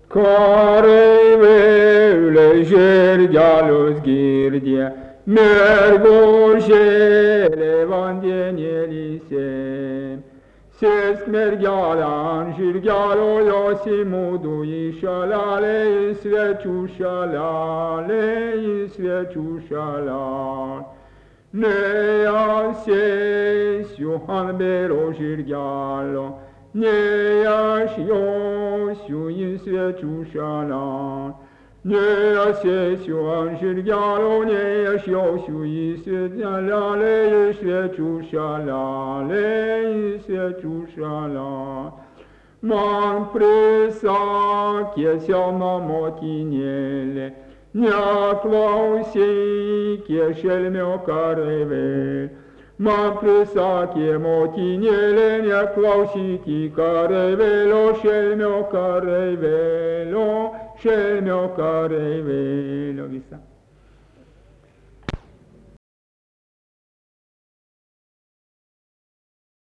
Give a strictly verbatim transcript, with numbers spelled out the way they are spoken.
Care vele žergelus girdė, mergožėlė vandenėlyse. Sėsk mergelę ant žirgelio, jos įmūdų į šalelę, į svečių šalelę, į svečių šalelę. Ne aš sėsiu ant bėro žirgelio, ne aš josiu į svečių šalelę. Ne aš sėsiu ant žirgelio, ne aš josiu į šalelę, į svečių šalelę, į svečių šalelę. Man prisakė sena motinėlė, neklausykė šelmio kareivėlio. Man prisakė motinėlė, neklausykė kareivėlio, šelmio kareivėlio, šelmio kareivėlio. Visa.